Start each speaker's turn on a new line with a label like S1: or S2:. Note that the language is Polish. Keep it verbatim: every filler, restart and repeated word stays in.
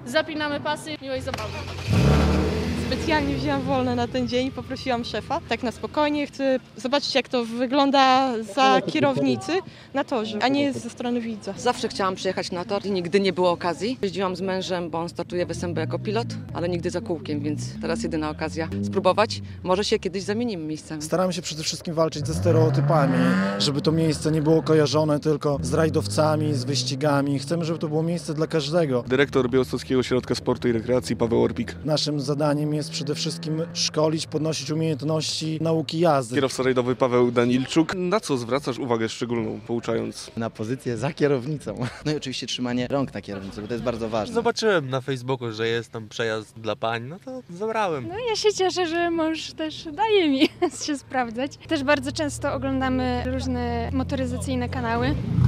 S1: zapinamy pasy, miłej zabawy.
S2: Specjalnie wzięłam wolne na ten dzień, poprosiłam szefa, tak na spokojnie, chcę zobaczyć jak to wygląda za kierownicy na torze, a nie ze strony widza.
S3: Zawsze chciałam przyjechać na tor i nigdy nie było okazji. Jeździłam z mężem, bo on startuje w S M B jako pilot, ale nigdy za kółkiem, więc teraz jedyna okazja spróbować. Może się kiedyś zamienimy miejscami.
S4: Staramy się przede wszystkim walczyć ze stereotypami, żeby to miejsce nie było kojarzone tylko z rajdowcami, z wyścigami. Chcemy, żeby to było miejsce dla każdego.
S5: Dyrektor Białostockiego Ośrodka Sportu i Rekreacji Paweł Orpik.
S4: Naszym zadaniem jest przede wszystkim szkolić, podnosić umiejętności nauki jazdy.
S5: Kierowca rajdowy Paweł Danilczuk. Na co zwracasz uwagę szczególną, pouczając?
S6: Na pozycję za kierownicą. No i oczywiście trzymanie rąk na kierownicy, bo to jest bardzo ważne.
S7: Zobaczyłem na Facebooku, że jest tam przejazd dla pań, no to zabrałem.
S8: No ja się cieszę, że mąż też daje mi się sprawdzać. Też bardzo często oglądamy różne motoryzacyjne kanały.